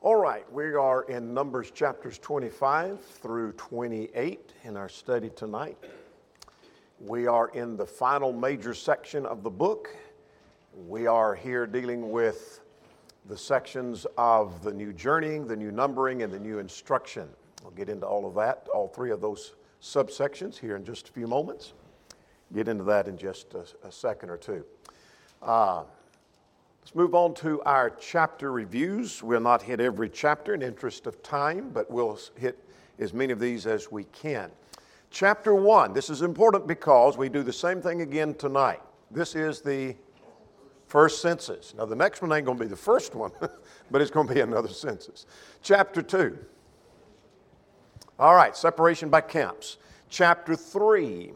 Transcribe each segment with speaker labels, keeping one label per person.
Speaker 1: All right, we are in Numbers chapters 25 through 28 in our study tonight. We are in the final major section of the book. We are here dealing with the sections of the new journeying, the new numbering, and the new instruction. We'll get into all of that, all three of those subsections here in just a few moments. Get into that in just a second or two. Let's move on to our chapter reviews. We'll not hit every chapter in the interest of time, but we'll hit as many of these as we can. Chapter 1, this is important because we do the same thing again tonight. This is the first census. Now, the next one ain't going to be the first one, but it's going to be another census. Chapter 2. All right, separation by camps. Chapter 3.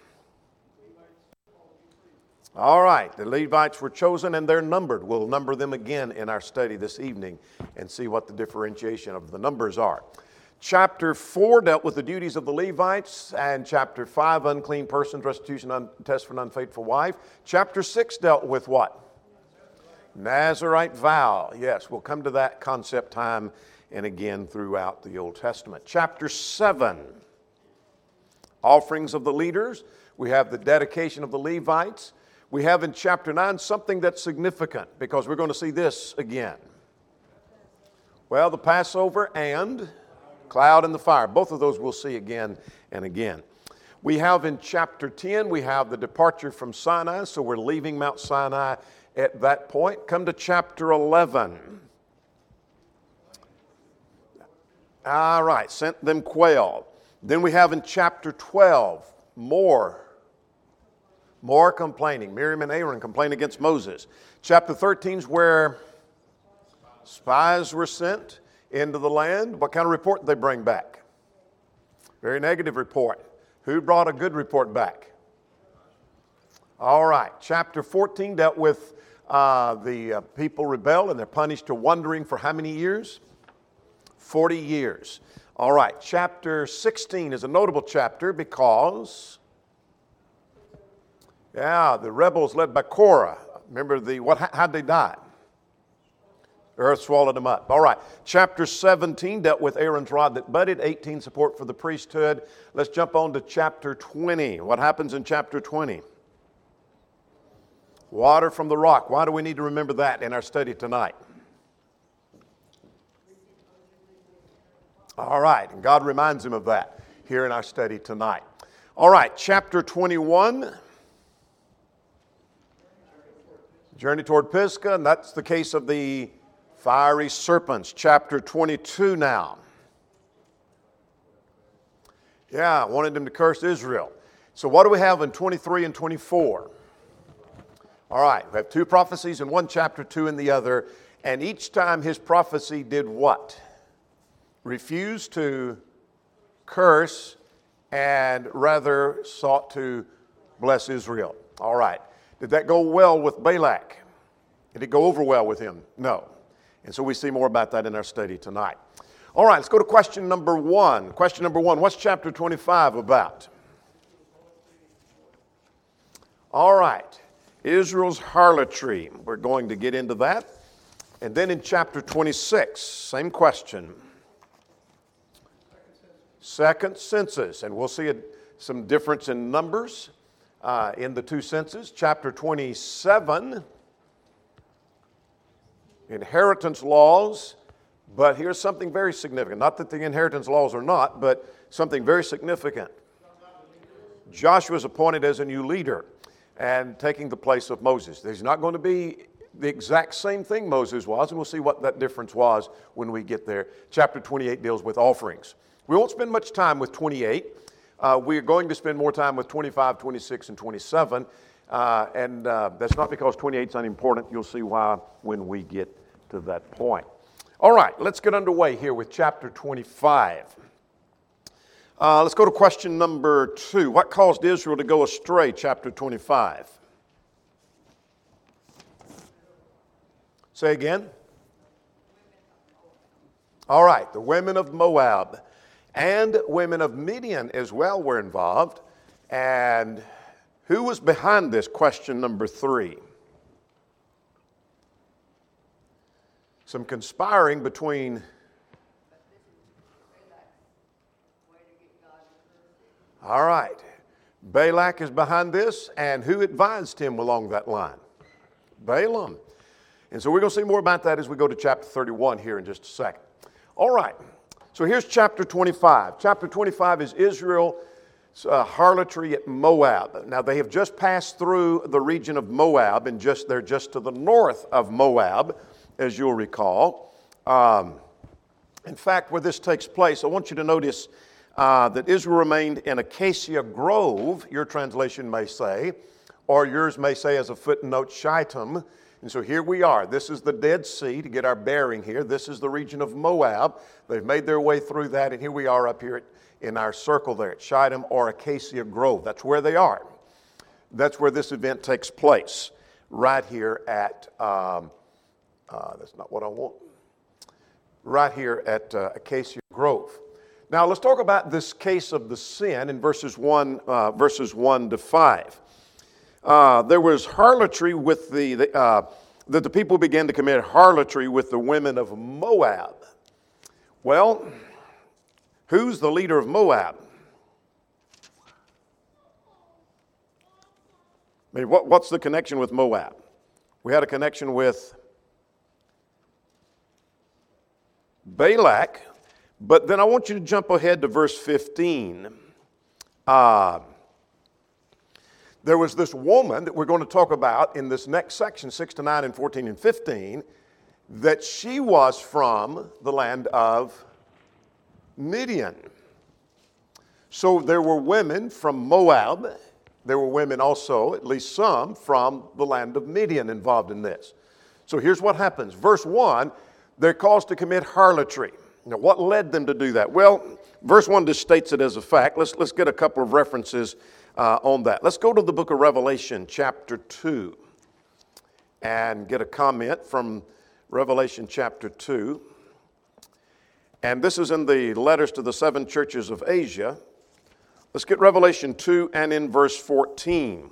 Speaker 1: All right, the Levites were chosen and they're numbered. We'll number them again in our study this evening and see what the differentiation of the numbers are. Chapter 4 dealt with the duties of the Levites, and chapter 5, unclean persons, restitution, test for an unfaithful wife. Chapter 6 dealt with what? Nazirite vow. Yes, we'll come to that concept time and again throughout the Old Testament. Chapter 7, offerings of the leaders. We have the dedication of the Levites. We have in chapter 9 something that's significant because we're going to see this again. Well, the Passover and cloud and the fire. Both of those we'll see again and again. We have in chapter 10, we have the departure from Sinai, so we're leaving Mount Sinai at that point. Come to chapter 11. All right, sent them quail. Then we have in chapter 12, more complaining. Miriam and Aaron complain against Moses. Chapter 13 is where spies were sent into the land. What kind of report did they bring back? Very negative report. Who brought a good report back? All right. Chapter 14 dealt with the people rebel and they're punished to wandering for how many years? 40 years. All right. Chapter 16 is a notable chapter because the rebels led by Korah. Remember how'd they die? The earth swallowed them up. All right. Chapter 17 dealt with Aaron's rod that budded. 18, support for the priesthood. Let's jump on to chapter 20. What happens in chapter 20? Water from the rock. Why do we need to remember that in our study tonight? All right. And God reminds him of that here in our study tonight. All right. Chapter 21. Journey toward Pisgah, and that's the case of the fiery serpents. Chapter 22 now. Wanted them to curse Israel. So what do we have in 23 and 24? All right, we have two prophecies in one chapter, two in the other, and each time his prophecy did what? Refused to curse and rather sought to bless Israel. All right. Did that go well with Balak? Did it go over well with him? No. And so we see more about that in our study tonight. All right, let's go to question number 1. Question number 1, what's chapter 25 about? All right, Israel's harlotry. We're going to get into that. And then in chapter 26, same question. Second census, and we'll see some difference in numbers in the two censuses. Chapter 27, inheritance laws, but here's something very significant. Not that the inheritance laws are not, but something very significant. Joshua is appointed as a new leader and taking the place of Moses. There's not going to be the exact same thing Moses was, and we'll see what that difference was when we get there. Chapter 28 deals with offerings. We won't spend much time with 28. We're going to spend more time with 25, 26, and 27. And that's not because 28 is unimportant. You'll see why when we get to that point. All right, let's get underway here with chapter 25. Let's go to question number 2. What caused Israel to go astray, chapter 25? Say again. All right, the women of Moab and women of Midian as well were involved. And who was behind this? Question number 3. some conspiring between all right. Balak is behind this, and who advised him along that line? Balaam. And so we're going to see more about that as we go to chapter 31 here in just a second. All right. So here's chapter 25. Chapter 25 is Israel's harlotry at Moab. Now they have just passed through the region of Moab, and they're just to the north of Moab, as you'll recall. In fact, where this takes place, I want you to notice that Israel remained in Acacia Grove, your translation may say, or yours may say as a footnote, Shittim. And so here we are. This is the Dead Sea, to get our bearing here. This is the region of Moab. They've made their way through that, and here we are up here in our circle there at Shittim or Acacia Grove. That's where they are. That's where this event takes place, right here at, that's not what I want, right here at Acacia Grove. Now, let's talk about this case of the sin in verses 1 to 5. There was harlotry with that the people began to commit harlotry with the women of Moab. Well, who's the leader of Moab? I mean, what's the connection with Moab? We had a connection with Balak. But then I want you to jump ahead to verse 15. There was this woman that we're going to talk about in this next section, 6 to 9 and 14 and 15, that she was from the land of Midian. So there were women from Moab. There were women also, at least some, from the land of Midian involved in this. So here's what happens. Verse 1, they're caused to commit harlotry. Now, what led them to do that? Well, verse 1 just states it as a fact. Let's get a couple of references on that. Let's go to the book of Revelation, chapter 2, and get a comment from Revelation chapter 2. And this is in the letters to the 7 churches of Asia. Let's get Revelation 2 and in verse 14.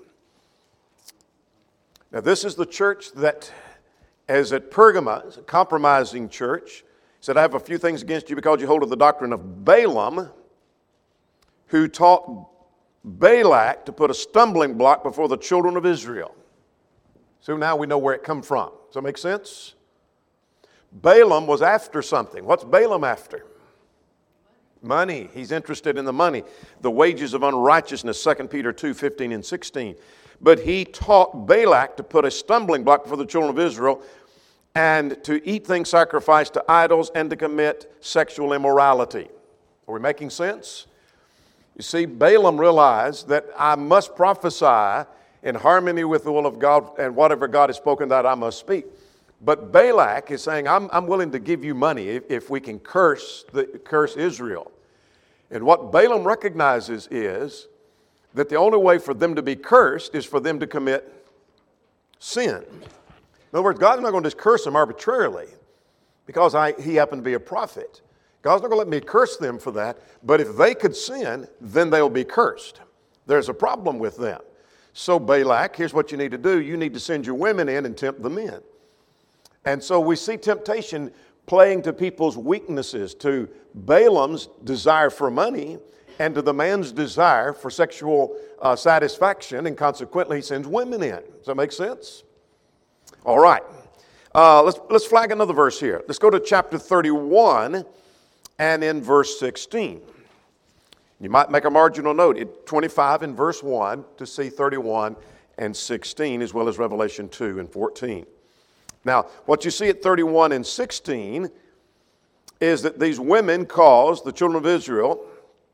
Speaker 1: Now, this is the church that is at Pergama, it's a compromising church. He said, I have a few things against you because you hold to the doctrine of Balaam, who taught Balak to put a stumbling block before the children of Israel. So now we know where it come from. Does that make sense? Balaam was after something. What's Balaam after? Money. He's interested in the money. The wages of unrighteousness, 2 Peter 2, 15 and 16. But he taught Balak to put a stumbling block before the children of Israel, and to eat things sacrificed to idols, and to commit sexual immorality. Are we making sense? You see, Balaam realized that I must prophesy in harmony with the will of God, and whatever God has spoken, that I must speak. But Balak is saying, I'm willing to give you money if we can curse Israel. And what Balaam recognizes is that the only way for them to be cursed is for them to commit sin. In other words, God's not going to just curse them arbitrarily because he happened to be a prophet. God's not going to let me curse them for that, but if they could sin, then they'll be cursed. There's a problem with them. So Balak, here's what you need to do. You need to send your women in and tempt the men. And so we see temptation playing to people's weaknesses, to Balaam's desire for money and to the man's desire for sexual satisfaction, and consequently he sends women in. Does that make sense? All right. Let's flag another verse here. Let's go to chapter 31 and in verse 16. You might make a marginal note at 25 in verse 1 to see 31 and 16 as well as Revelation 2 and 14. Now, what you see at 31 and 16 is that these women caused the children of Israel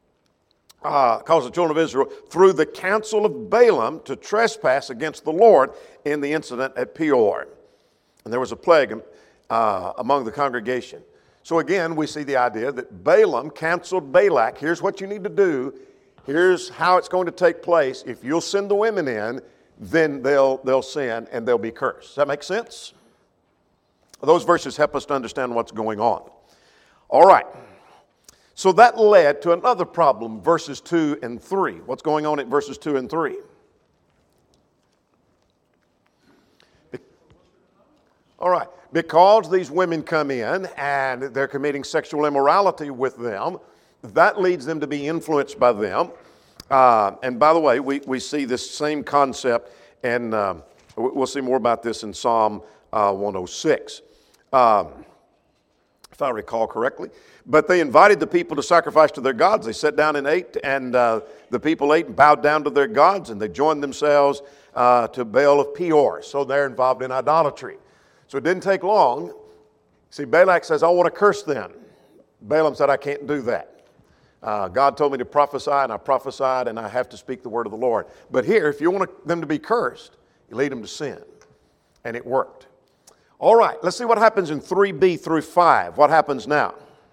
Speaker 1: through the counsel of Balaam to trespass against the Lord in the incident at Peor. And there was a plague among the congregation. So again, we see the idea that Balaam counseled Balak. Here's what you need to do. Here's how it's going to take place. If you'll send the women in, then they'll sin and they'll be cursed. Does that make sense? Those verses help us to understand what's going on. All right. So that led to another problem, verses 2 and 3. What's going on at verses 2 and 3? All right. Because these women come in and they're committing sexual immorality with them, that leads them to be influenced by them. And by the way, we see this same concept, and we'll see more about this in Psalm 106, if I recall correctly. But they invited the people to sacrifice to their gods. They sat down and ate, and the people ate and bowed down to their gods, and they joined themselves to Baal of Peor. So they're involved in idolatry. So it didn't take long. See, Balak says, I want to curse them. Balaam said, I can't do that. God told me to prophesy, and I prophesied, and I have to speak the word of the Lord. But here, if you want them to be cursed, you lead them to sin. And it worked. All right, let's see what happens in 3b through 5. What happens now?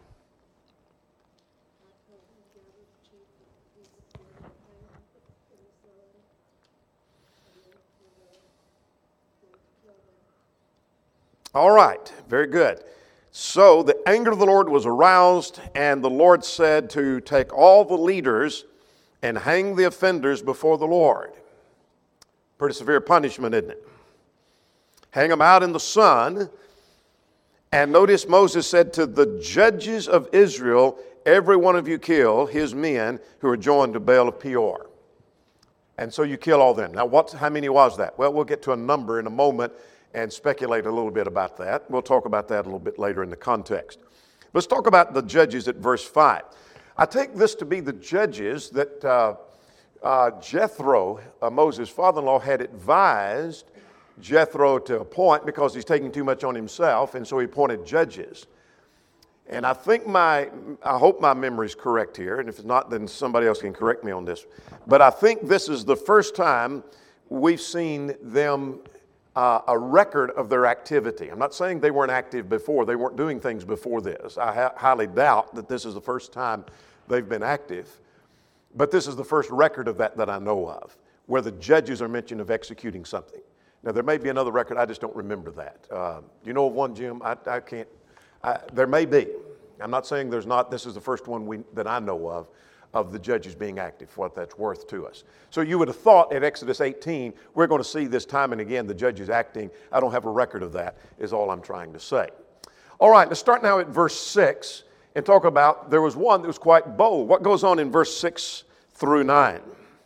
Speaker 1: All right, very good. So the anger of the Lord was aroused, and the Lord said to take all the leaders and hang the offenders before the Lord. Pretty severe punishment, isn't it? Hang them out in the sun. And notice Moses said to the judges of Israel, every one of you kill his men who are joined to Baal of Peor. And so you kill all them. Now, how many was that? Well, we'll get to a number in a moment and speculate a little bit about that. We'll talk about that a little bit later in the context. Let's talk about the judges at verse 5. I take this to be the judges that Jethro, Moses' father-in-law, had advised Jethro to appoint because he's taking too much on himself, and so he appointed judges. And I hope my memory is correct here, and if it's not, then somebody else can correct me on this. But I think this is the first time we've seen them a record of their activity. I'm not saying they weren't active before. They weren't doing things before this. I highly doubt that this is the first time they've been active. But this is the first record of that I know of, where the judges are mentioned of executing something. Now, there may be another record. I just don't remember that. You know of one, Jim? I can't. There may be. I'm not saying there's not. This is the first one that I know of the judges being active, for what that's worth to us. So you would have thought at Exodus 18, we're going to see this time and again the judges acting. I don't have a record of that, is all I'm trying to say. All right, let's start now at verse 6 and talk about, there was one that was quite bold. What goes on in verse 6 through 9?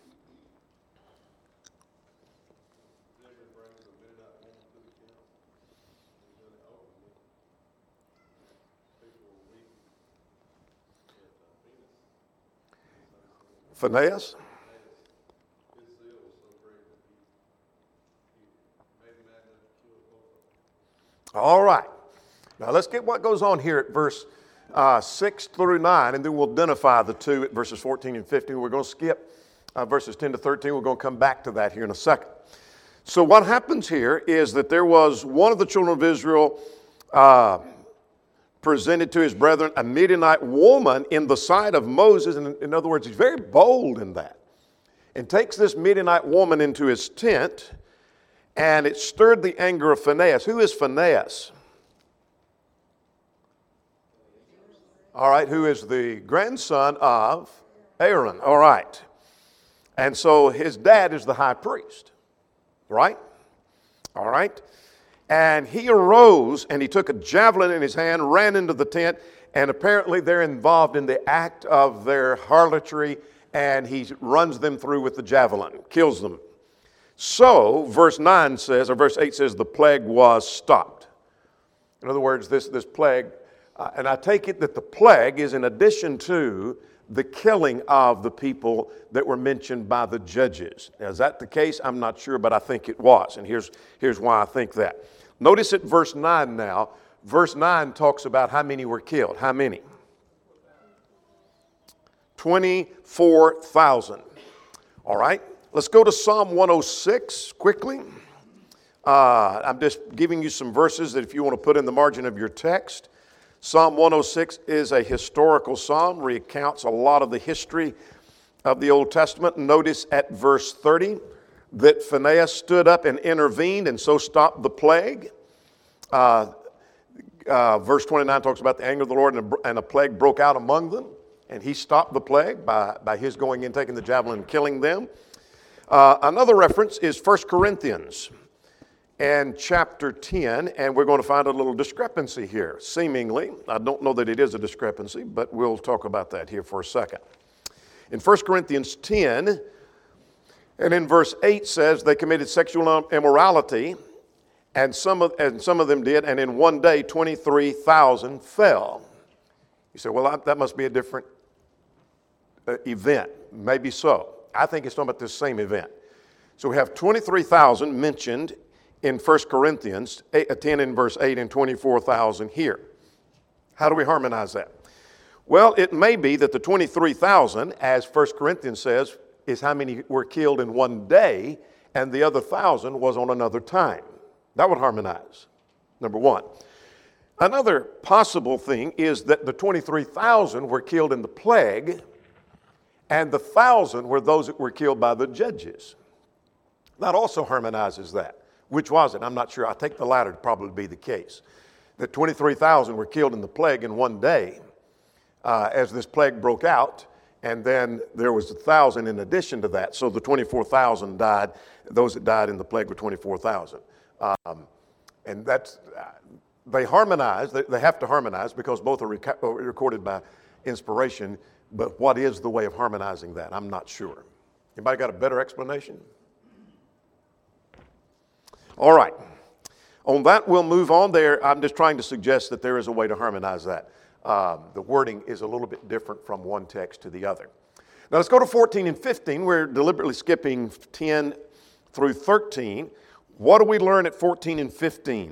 Speaker 1: Phinehas? All right. Now let's get what goes on here at verse 6 through 9, and then we'll identify the two at verses 14 and 15. We're going to skip verses 10 to 13. We're going to come back to that here in a second. So what happens here is that there was one of the children of Israel presented to his brethren a Midianite woman in the sight of Moses. And in other words, he's very bold in that. And takes this Midianite woman into his tent, and it stirred the anger of Phinehas. Who is Phinehas? All right, who is the grandson of Aaron. All right. And so his dad is the high priest. Right? All right. And he arose and he took a javelin in his hand, ran into the tent, and apparently they're involved in the act of their harlotry, and he runs them through with the javelin, kills them. So, verse 9 says, or verse 8 says, the plague was stopped. In other words, this plague, and I take it that the plague is in addition to the killing of the people that were mentioned by the judges. Now, is that the case? I'm not sure, but I think it was, and here's why I think that. Notice at verse 9 now. Verse 9 talks about how many were killed. How many? 24,000. All right. Let's go to Psalm 106 quickly. I'm just giving you some verses that if you want to put in the margin of your text. Psalm 106 is a historical psalm, recounts a lot of the history of the Old Testament. Notice at verse 30 that Phinehas stood up and intervened and so stopped the plague. Verse 29 talks about the anger of the Lord, and a plague broke out among them. And he stopped the plague by his going in, taking the javelin, and killing them. Another reference is 1 Corinthians. and chapter 10, and we're going to find a little discrepancy here, seemingly. I don't know that it is a discrepancy, but we'll talk about that here for a second. In 1 Corinthians 10, and in verse 8 says, they committed sexual immorality, and some of them did, and in one day 23,000 fell. You say, well, that must be a different event. Maybe so. I think it's talking about this same event. So we have 23,000 mentioned in 1 Corinthians 10 in verse 8 and 24,000 here. How do we harmonize that? Well, it may be that the 23,000, as 1 Corinthians says, is how many were killed in one day, and the other 1,000 was on another time. That would harmonize, number one. Another possible thing is that the 23,000 were killed in the plague, and the 1,000 were those that were killed by the judges. That also harmonizes that. Which was it? I'm not sure. I take the latter to probably be the case. That 23,000 were killed in the plague in one day as this plague broke out, and then there was 1,000 in addition to that. So the 24,000 died. Those that died in the plague were 24,000. And that's, they harmonize. They have to harmonize because both are recorded by inspiration. But what is the way of harmonizing that? I'm not sure. Anybody got a better explanation? All right. On that, we'll move on there. I'm just trying to suggest that there is a way to harmonize that. The wording is a little bit different from one text to the other. Now let's go to 14 and 15. We're deliberately skipping 10 through 13. What do we learn at 14 and 15?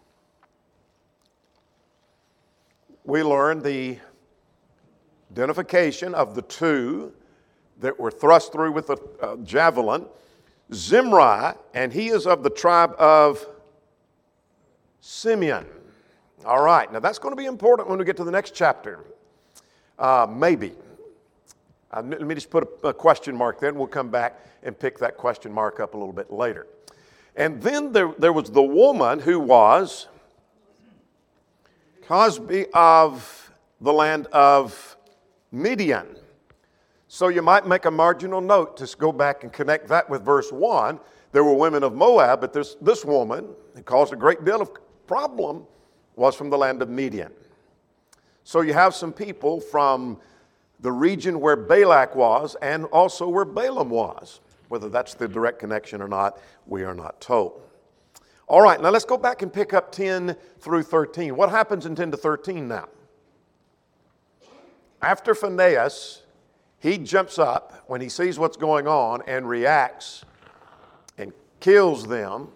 Speaker 1: We learn the identification of the two that were thrust through with a javelin. Zimri, and he is of the tribe of Simeon. All right, now that's going to be important when we get to the next chapter. Maybe. Let me just put a question mark there, and we'll come back and pick that question mark up a little bit later. And then there was the woman who was Cosbi of the land of Midian. So you might make a marginal note to go back and connect that with verse 1. There were women of Moab, but this woman, who caused a great deal of problem, was from the land of Midian. So you have some people from the region where Balak was and also where Balaam was. Whether that's the direct connection or not, we are not told. All right, now let's go back and pick up 10 through 13. What happens in 10 to 13 now? After Phinehas, he jumps up when he sees what's going on and reacts and kills them.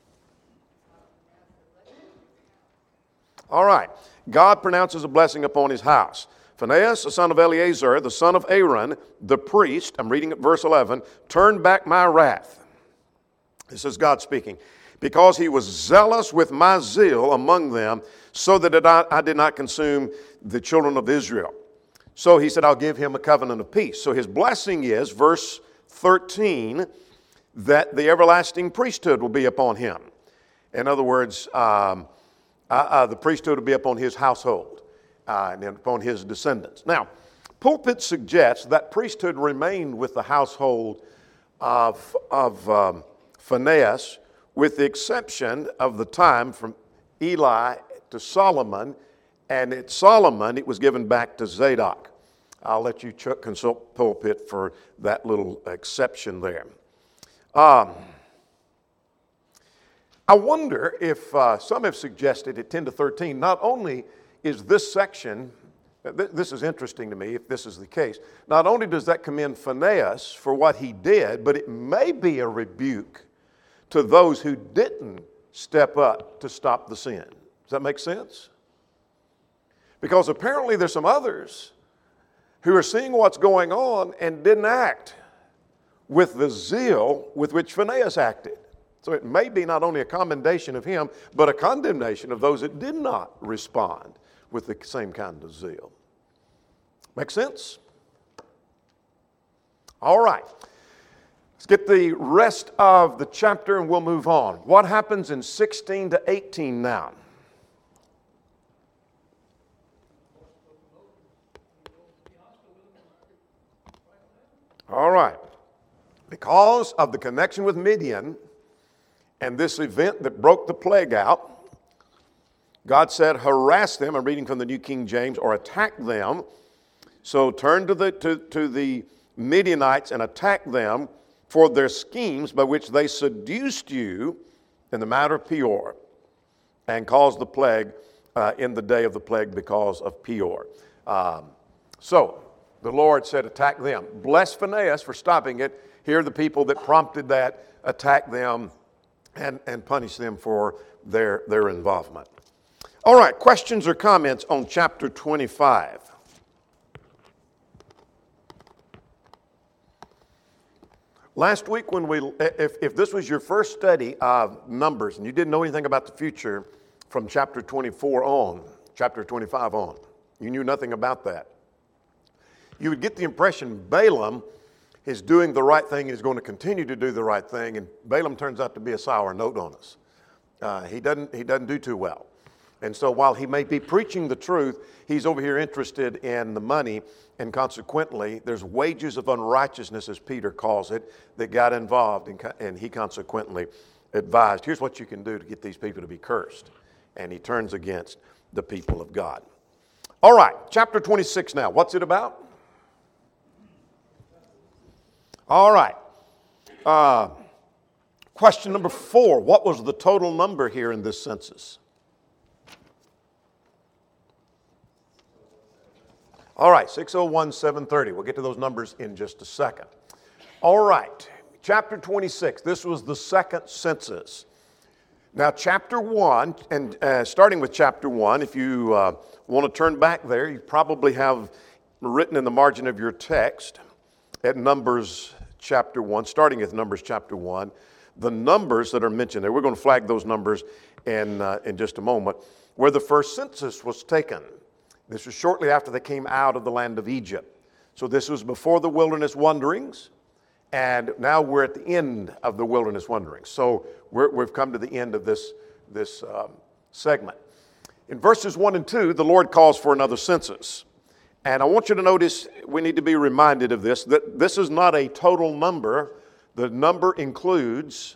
Speaker 1: All right. God pronounces a blessing upon his house. Phinehas, the son of Eleazar, the son of Aaron, the priest, I'm reading at verse 11, turned back my wrath. This is God speaking. Because he was zealous with my zeal among them, so that I did not consume the children of Israel. So he said, I'll give him a covenant of peace. So his blessing is, verse 13, that the everlasting priesthood will be upon him. In other words, the priesthood will be upon his household and upon his descendants. Now, pulpit suggests that priesthood remained with the household of Phinehas, with the exception of the time from Eli to Solomon, and at Solomon it was given back to Zadok. I'll let you consult pulpit for that little exception there. I wonder if some have suggested at 10 to 13, not only is this section, this is interesting to me if this is the case, not only does that commend Phinehas for what he did, but it may be a rebuke to those who didn't step up to stop the sin. Does that make sense? Because apparently there's some others who are seeing what's going on and didn't act with the zeal with which Phinehas acted. So it may be not only a commendation of him, but a condemnation of those that did not respond with the same kind of zeal. Make sense? All right. Let's get the rest of the chapter and we'll move on. What happens in 16 to 18 now? All right. Because of the connection with Midian And this event that broke the plague out, God said, harass them. I'm reading from the New King James, or attack them. So turn to the Midianites and attack them for their schemes by which they seduced you in the matter of Peor, and caused the plague in the day of the plague because of Peor. So the Lord said, attack them. Bless Phinehas for stopping it. Here are the people that prompted that. Attack them and punish them for their involvement. All right, questions or comments on chapter 25? Last week, when if this was your first study of Numbers and you didn't know anything about the future from chapter 24 on, chapter 25 on, you knew nothing about that, you would get the impression Balaam is doing the right thing and is going to continue to do the right thing, and Balaam turns out to be a sour note on us. He doesn't do too well. And so while he may be preaching the truth, he's over here interested in the money, and consequently, there's wages of unrighteousness, as Peter calls it, that got involved, and he consequently advised, here's what you can do to get these people to be cursed. And he turns against the people of God. All right, chapter 26 now. What's it about? All right. Question number 4. What was the total number here in this census? All right, 601,730. We'll get to those numbers in just a second. All right, chapter 26. This was the second census. Now, chapter 1, and starting with chapter 1, if you want to turn back there, you probably have written in the margin of your text at Numbers chapter 1, starting at Numbers chapter 1, the numbers that are mentioned there. We're going to flag those numbers in just a moment, where the first census was taken. This was shortly after they came out of the land of Egypt. So this was before the wilderness wanderings, and now we're at the end of the wilderness wanderings. So we've come to the end of this segment. In verses 1 and 2, the Lord calls for another census. And I want you to notice, we need to be reminded of this, that this is not a total number. The number includes,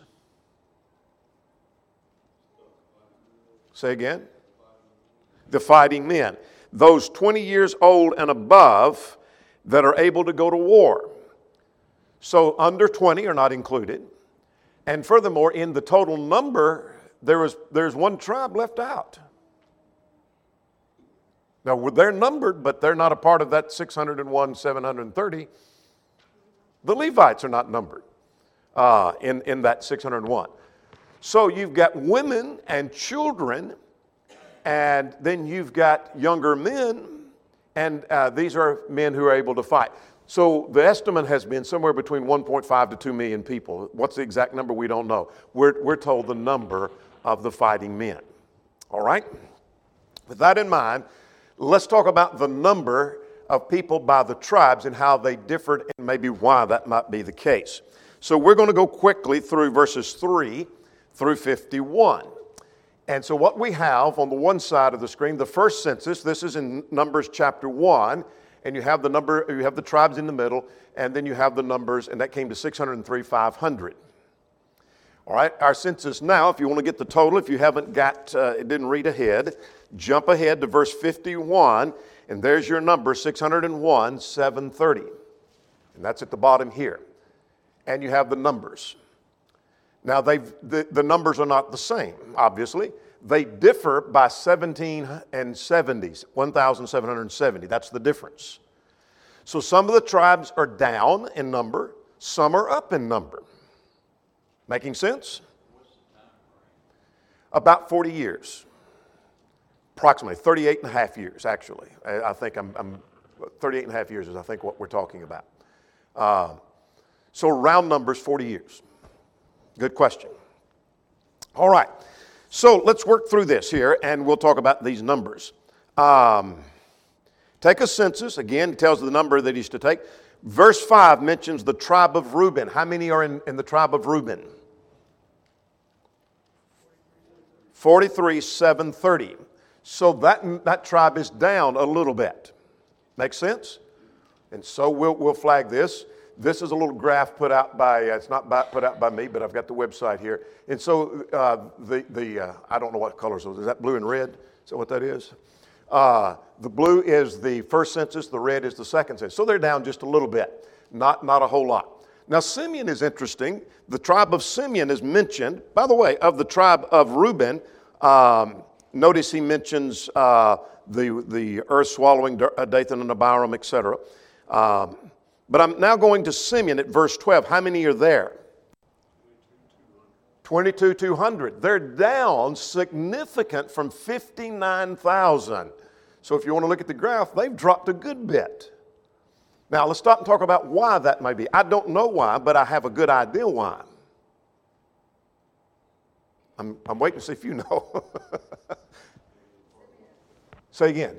Speaker 1: say again, the fighting men. Those 20 years old and above that are able to go to war. So under 20 are not included. And furthermore, in the total number, there's one tribe left out. Now, they're numbered, but they're not a part of that 601, 730. The Levites are not numbered in that 601. So you've got women and children, and then you've got younger men, and these are men who are able to fight. So the estimate has been somewhere between 1.5 to 2 million people. What's the exact number? We don't know. We're told the number of the fighting men. All right? With that in mind, let's talk about the number of people by the tribes and how they differed and maybe why that might be the case. So we're going to go quickly through verses 3 through 51. And so what we have on the one side of the screen, the first census, this is in Numbers chapter 1, and you have the tribes in the middle, and then you have the numbers, and that came to 603,500. All right, our census now, if you want to get the total, if you haven't got, it didn't read ahead, jump ahead to verse 51, and there's your number, 601,730. And that's at the bottom here. And you have the numbers. Now, the numbers are not the same, obviously. They differ by 17 and 70s, 1,770. That's the difference. So some of the tribes are down in number, some are up in number. Making sense? About 40 years. Approximately 38 and a half years, actually. I think I'm 38 and a half years is I think what we're talking about. So round numbers, 40 years. Good question. All right. So let's work through this here, and we'll talk about these numbers. Take a census. Again, it tells the number that he's to take. Verse 5 mentions the tribe of Reuben. How many are in the tribe of Reuben? 43,730. So that tribe is down a little bit. Make sense? And so we'll flag this. This is a little graph put out by, it's not put out by me, but I've got the website here. And so I don't know what colors those. Is that blue and red? Is that what that is? The blue is the first census, the red is the second census. So they're down just a little bit, not a whole lot. Now Simeon is interesting. The tribe of Simeon is mentioned. By the way, of the tribe of Reuben, notice he mentions the earth swallowing Dathan and Abiram, etc. But I'm now going to Simeon at verse 12. How many are there? 22,200. They're down significant from 59,000. So if you want to look at the graph, they've dropped a good bit. Now let's stop and talk about why that may be. I don't know why, but I have a good idea why. I'm waiting to see if you know. Say again.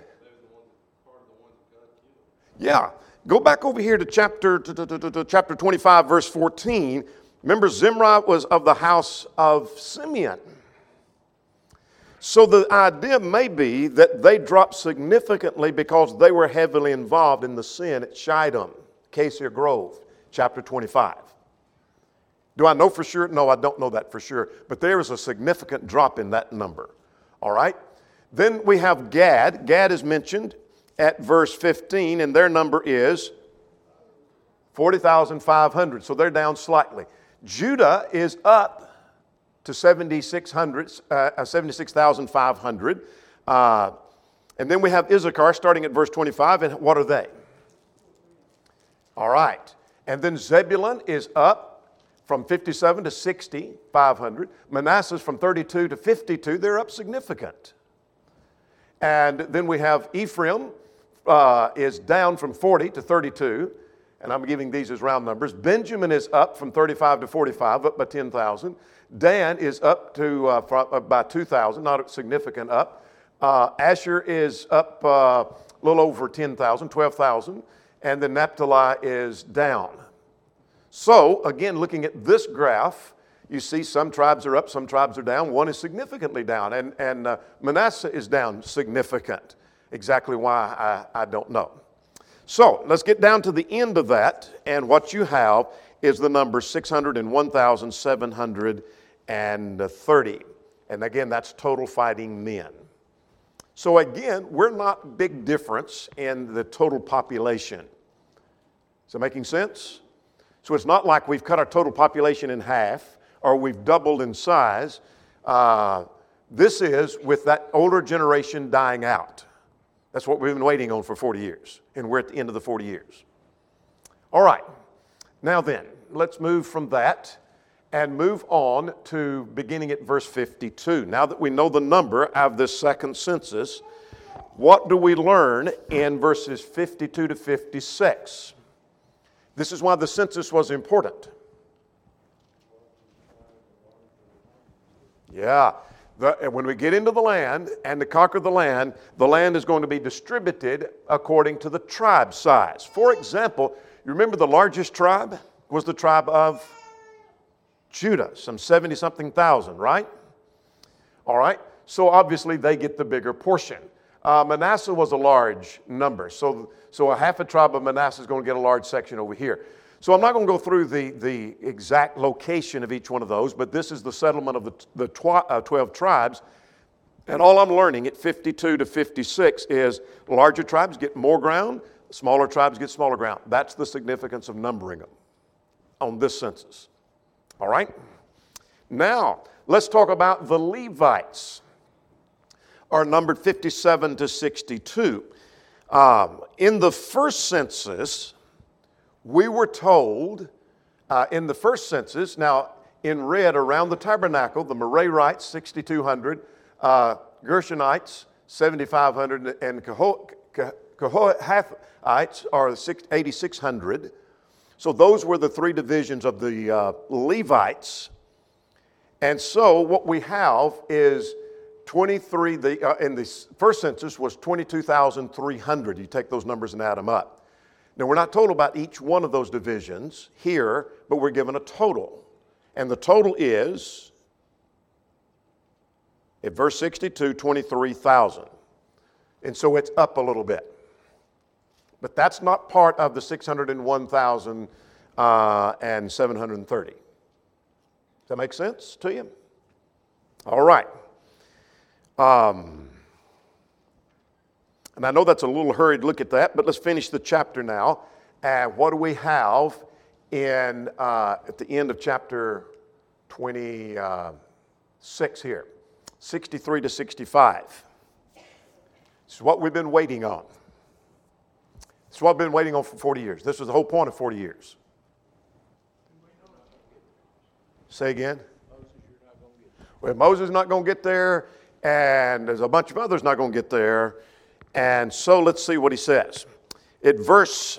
Speaker 1: Yeah. Go back over here to chapter 25, verse 14. Remember, Zimri was of the house of Simeon. So the idea may be that they dropped significantly because they were heavily involved in the sin at Shittim, Acacia Grove, chapter 25. Do I know for sure? No, I don't know that for sure. But there is a significant drop in that number. All right? Then we have Gad. Gad is mentioned at verse 15, and their number is 40,500. So they're down slightly. Judah is up to 76,500. And then we have Issachar starting at verse 25. And what are they? All right. And then Zebulun is up from 57 to 60,500. Manasseh from 32 to 52. They're up significant. And then we have Ephraim is down from 40 to 32. And I'm giving these as round numbers. Benjamin is up from 35 to 45, up by 10,000. Dan is up to by 2,000, not a significant up. Asher is up a little over 10,000, 12,000. And then Naphtali is down. So, again, looking at this graph, you see some tribes are up, some tribes are down. One is significantly down. And Manasseh is down significant. Exactly why, I don't know. So let's get down to the end of that, and what you have is the number 601,730. And again, that's total fighting men. So again, we're not big difference in the total population. Is that making sense? So it's not like we've cut our total population in half or we've doubled in size. This is with that older generation dying out. That's what we've been waiting on for 40 years, and we're at the end of the 40 years. All right, now then, let's move from that and move on to beginning at verse 52. Now that we know the number of this second census, what do we learn in verses 52 to 56? This is why the census was important. Yeah. When we get into the land and to conquer the land is going to be distributed according to the tribe size. For example, you remember the largest tribe was the tribe of Judah, some 70-something thousand, right? All right, so obviously they get the bigger portion. Manasseh was a large number, so a half a tribe of Manasseh is going to get a large section over here. So I'm not going to go through the exact location of each one of those, but this is the settlement of the 12 tribes. And all I'm learning at 52 to 56 is larger tribes get more ground, smaller tribes get smaller ground. That's the significance of numbering them on this census. All right? Now, let's talk about the Levites, are numbered 57 to 62. In the first census, we were told in the first census, now in red around the tabernacle, the Merarites, 6,200, Gershonites, 7,500, and Kohathites are 8,600. So those were the three divisions of the Levites. And so what we have is 23, in the first census was 22,300. You take those numbers and add them up. Now, we're not told about each one of those divisions here, but we're given a total. And the total is, at verse 62, 23,000. And so it's up a little bit. But that's not part of the 601,000 and 730. Does that make sense to you? All right. And I know that's a little hurried look at that, but let's finish the chapter now. And what do we have in at the end of chapter 26 here? 63 to 65. This is what we've been waiting on. This is what we've been waiting on for 40 years. This was the whole point of 40 years. Say again? Well, Moses is not going to get there, and there's a bunch of others not going to get there. And so let's see what he says. At verse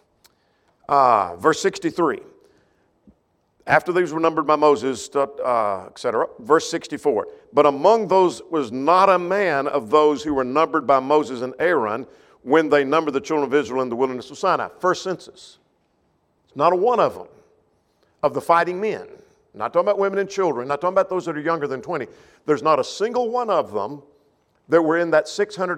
Speaker 1: 63. After these were numbered by Moses, etc. Verse 64. But among those was not a man of those who were numbered by Moses and Aaron when they numbered the children of Israel in the wilderness of Sinai. First census. It's not a one of them, of the fighting men. Not talking about women and children, not talking about those that are younger than 20. There's not a single one of them that were in that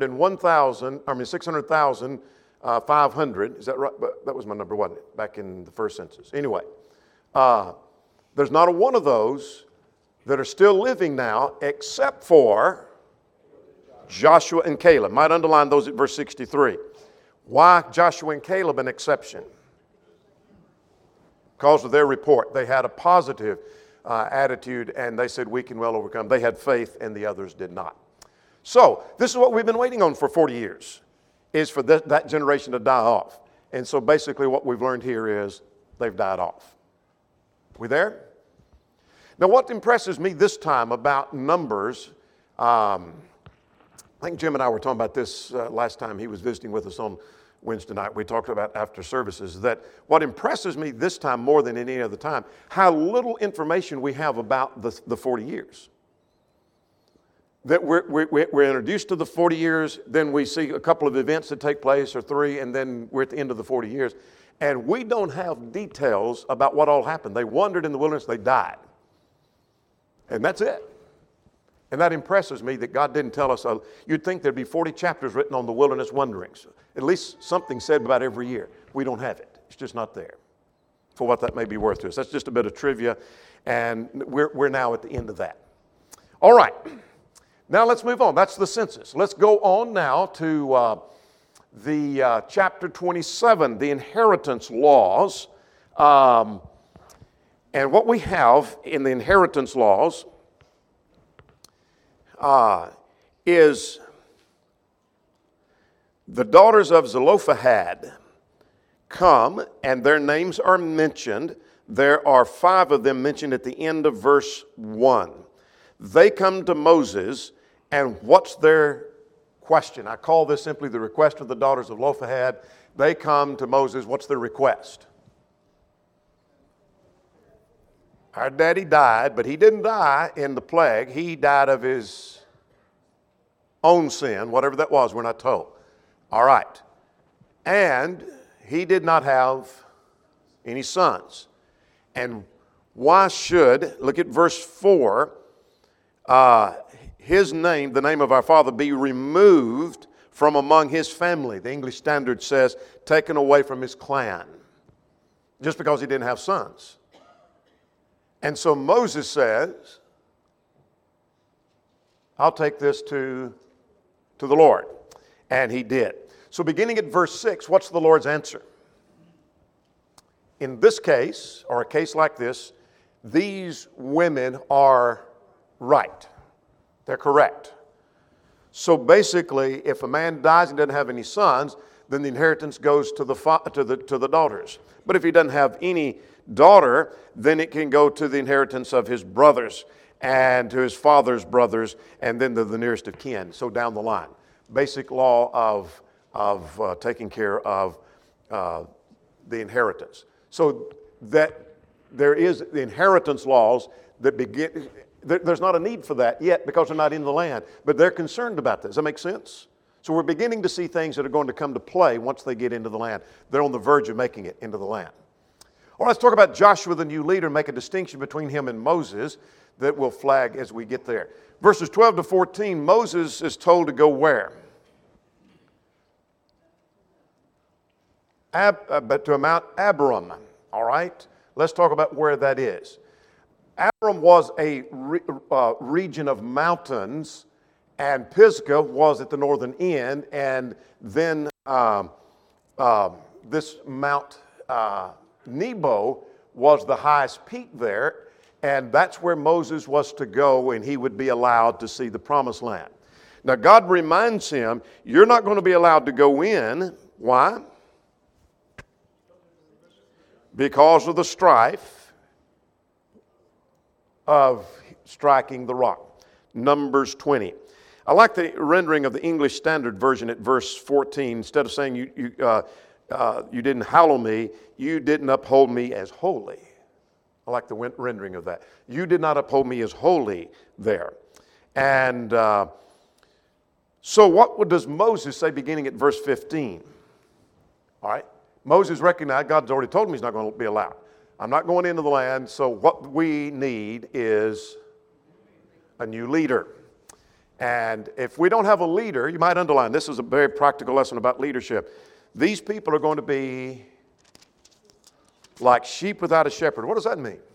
Speaker 1: 600,500. Is that right? But that was my number, wasn't it? Back in the first census. Anyway, there's not a one of those that are still living now except for Joshua and Caleb. Might underline those at verse 63. Why Joshua and Caleb an exception? Because of their report. They had a positive attitude, and they said, we can well overcome. They had faith, and the others did not. So, this is what we've been waiting on for 40 years, is for that generation to die off. And so basically what we've learned here is they've died off. We there? Now, what impresses me this time about Numbers, I think Jim and I were talking about this last time he was visiting with us on Wednesday night. We talked about after services, that what impresses me this time more than any other time, how little information we have about the 40 years. That we're introduced to the 40 years, then we see a couple of events that take place, or 3, and then we're at the end of the 40 years. And we don't have details about what all happened. They wandered in the wilderness, they died. And that's it. And that impresses me that God didn't tell us. You'd think there'd be 40 chapters written on the wilderness wanderings. At least something said about every year. We don't have it. It's just not there. For what that may be worth to us. That's just a bit of trivia. And we're now at the end of that. All right. Now let's move on. That's the census. Let's go on now to the chapter 27, the inheritance laws. And what we have in the inheritance laws is the daughters of Zelophehad come, and their names are mentioned. There are 5 of them mentioned at the end of verse 1. They come to Moses, and what's their question? I call this simply the request of the daughters of Zelophehad. They come to Moses. What's their request? Our daddy died, but he didn't die in the plague. He died of his own sin, whatever that was, we're not told. All right. And he did not have any sons. And why should, look at verse 4, his name, the name of our father, be removed from among his family? The English Standard says, taken away from his clan, just because he didn't have sons. And so Moses says, I'll take this to the Lord. And he did. So beginning at verse 6, what's the Lord's answer? In this case, or a case like this, these women are right. They're correct. So basically, if a man dies and doesn't have any sons, then the inheritance goes to the daughters. But if he doesn't have any daughter, then it can go to the inheritance of his brothers and to his father's brothers, and then to the nearest of kin. So down the line. Basic law of taking care of the inheritance. So that there is the inheritance laws that begin. There's not a need for that yet because they're not in the land, but they're concerned about this. Does that make sense? So we're beginning to see things that are going to come to play once they get into the land. They're on the verge of making it into the land. All right, let's talk about Joshua, the new leader, and make a distinction between him and Moses that we'll flag as we get there. Verses 12 to 14, Moses is told to go where? But to Mount Abarim. All right? Let's talk about where that is. Aram was a region of mountains, and Pisgah was at the northern end, and then this Mount Nebo was the highest peak there, and that's where Moses was to go, and he would be allowed to see the promised land. Now, God reminds him, you're not going to be allowed to go in. Why? Because of the strife of striking the rock. Numbers 20. I like the rendering of the English Standard Version at verse 14. Instead of saying you didn't hallow me, you didn't uphold me as holy. I like the rendering of that. You did not uphold me as holy there. And so what does Moses say beginning at verse 15? All right. Moses recognized God's already told him he's not going to be allowed. I'm not going into the land, so what we need is a new leader. And if we don't have a leader, you might underline, this is a very practical lesson about leadership. These people are going to be like sheep without a shepherd. What does that mean?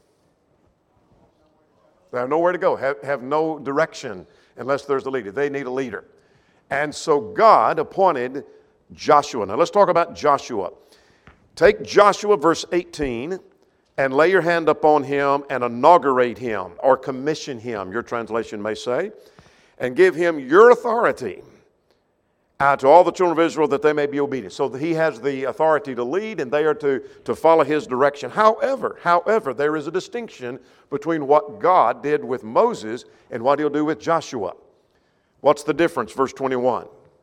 Speaker 1: They have nowhere to go, have no direction unless there's a leader. They need a leader. And so God appointed Joshua. Now let's talk about Joshua. Take Joshua, verse 18, and lay your hand upon him and inaugurate him, or commission him, your translation may say, and give him your authority to all the children of Israel that they may be obedient. So that he has the authority to lead and they are to follow his direction. However, there is a distinction between what God did with Moses and what he'll do with Joshua. What's the difference? Verse 21.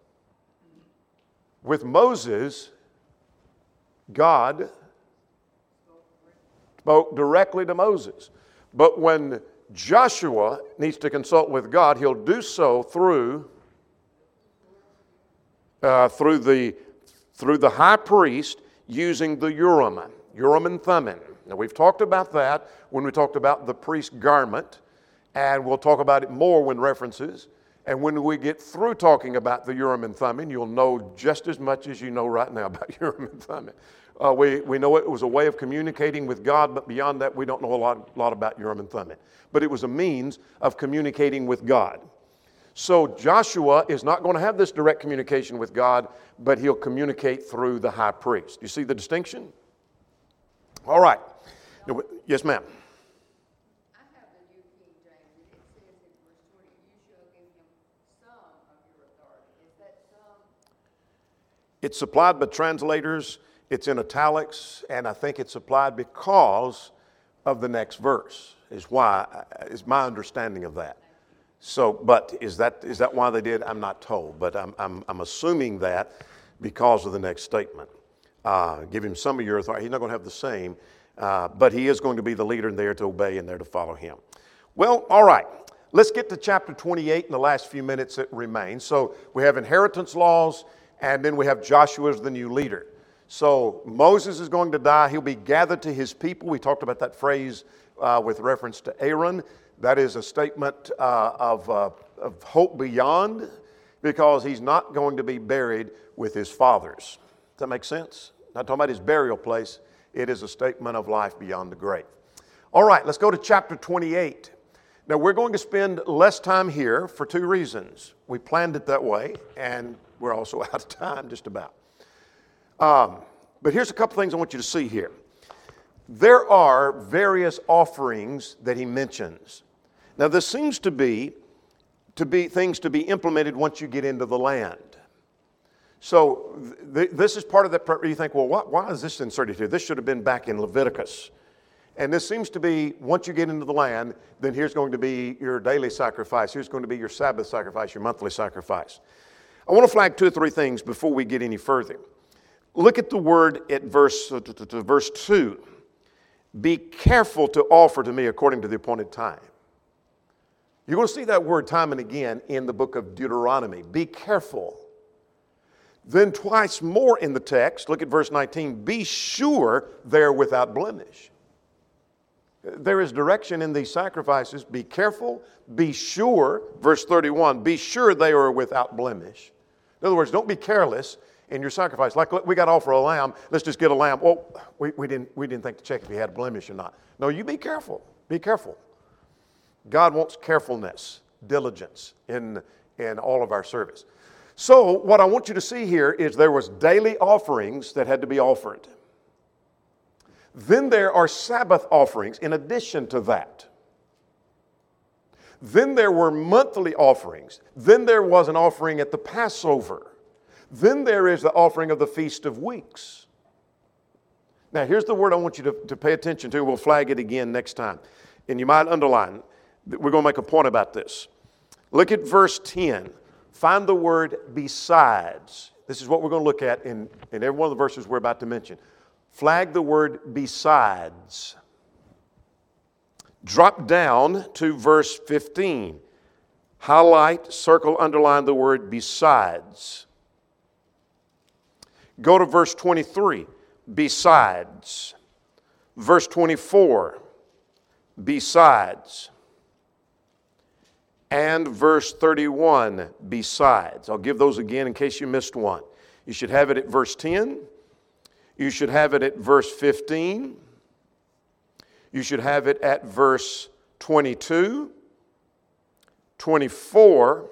Speaker 1: With Moses, God spoke directly to Moses. But when Joshua needs to consult with God, he'll do so through the high priest using the Urim and Thummim. Now we've talked about that when we talked about the priest's garment, and we'll talk about it more when references. And when we get through talking about the Urim and Thummim, you'll know just as much as you know right now about Urim and Thummim. We know it was a way of communicating with God, but beyond that, we don't know a lot about Urim and Thummim. But it was a means of communicating with God. So Joshua is not going to have this direct communication with God, but he'll communicate through the high priest. You see the distinction? All right. Yes, ma'am.
Speaker 2: I have the New King James, and it says in verse 20, you shall give him some of your authority. Is that some?
Speaker 1: It's supplied by translators. It's in italics, and I think it's supplied because of the next verse, is my understanding of that. So, but is that why they did? I'm not told, but I'm assuming that because of the next statement. Give him some of your authority. He's not going to have the same, but he is going to be the leader and there to obey and there to follow him. Well, all right. Let's get to chapter 28 in the last few minutes that remain. So we have inheritance laws, and then we have Joshua as the new leader. So Moses is going to die. He'll be gathered to his people. We talked about that phrase with reference to Aaron. That is a statement of hope beyond, because he's not going to be buried with his fathers. Does that make sense? Not talking about his burial place. It is a statement of life beyond the grave. All right, let's go to chapter 28. Now, we're going to spend less time here for two reasons. We planned it that way, and we're also out of time just about. But here's a couple things I want you to see here. There are various offerings that he mentions. Now, this seems to be things to be implemented once you get into the land. So this is part of that. You think, well, why is this inserted here? This should have been back in Leviticus. And this seems to be, once you get into the land, then here's going to be your daily sacrifice. Here's going to be your Sabbath sacrifice, your monthly sacrifice. I want to flag two or three things before we get any further. Look at the word at verse 2. Be careful to offer to me according to the appointed time. You're going to see that word time and again in the book of Deuteronomy. Be careful. Then twice more in the text, look at verse 19. Be sure they're without blemish. There is direction in these sacrifices. Be careful. Be sure. Verse 31. Be sure they are without blemish. In other words, don't be careless in your sacrifice. Like we got to offer a lamb. Let's just get a lamb. Well, we didn't think to check if he had a blemish or not. No, you be careful. Be careful. God wants carefulness, diligence in all of our service. So what I want you to see here is there was daily offerings that had to be offered. Then there are Sabbath offerings in addition to that. Then there were monthly offerings. Then there was an offering at the Passover. Then there is the offering of the Feast of Weeks. Now here's the word I want you to pay attention to. We'll flag it again next time. And you might underline. We're going to make a point about this. Look at verse 10. Find the word besides. This is what we're going to look at in every one of the verses we're about to mention. Flag the word besides. Drop down to verse 15. Highlight, circle, underline the word besides. Go to verse 23. Besides. Verse 24. Besides. And verse 31, besides. I'll give those again in case you missed one. You should have it at verse 10. You should have it at verse 15. You should have it at verse 22, 24,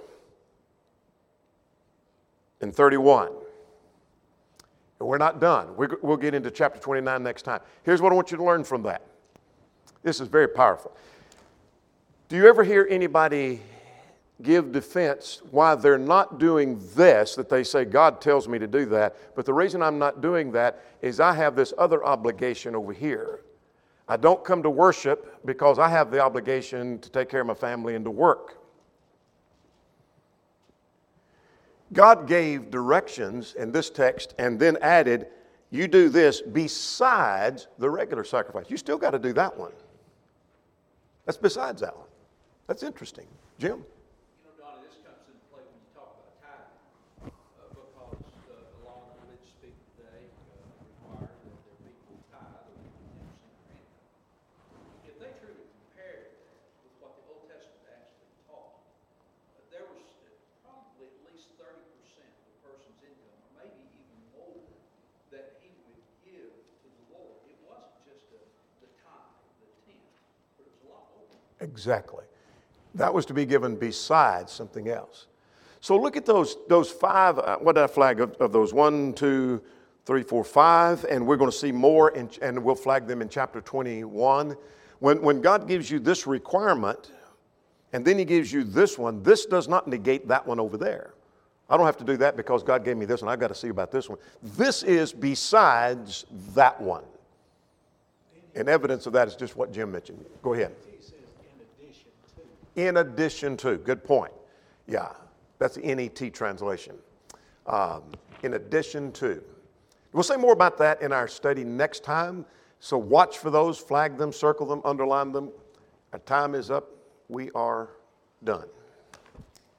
Speaker 1: and 31. And we're not done. We'll get into chapter 29 next time. Here's what I want you to learn from that. This is very powerful. Do you ever hear anybody give defense why they're not doing this, that they say, God tells me to do that, but the reason I'm not doing that is I have this other obligation over here. I don't come to worship because I have the obligation to take care of my family and to work. God gave directions in this text and then added, you do this besides the regular sacrifice. You still got to do that one. That's besides that one. That's interesting. Jim?
Speaker 3: You know, Donnie, this comes into play when you talk about tithing, because the law and religious people today require that their people tithe or 10% of their income. If they truly compared that with what the Old Testament actually taught, there was probably at least 30% of the person's income, or maybe even more, that he would give to the Lord. It wasn't just the tithe, the tenth, but it was a lot more.
Speaker 1: Exactly. That was to be given besides something else. So look at those five, what did I flag of those? 1, 2, 3, 4, 5, and we're going to see more, and we'll flag them in chapter 21. When God gives you this requirement, and then he gives you this one, this does not negate that one over there. I don't have to do that because God gave me this one. I've got to see about this one. This is besides that one. And evidence of that is just what Jim mentioned. Go ahead. In addition to. Good point. Yeah, that's the NET translation. In addition to. We'll say more about that in our study next time. So watch for those, flag them, circle them, underline them. Our time is up. We are done.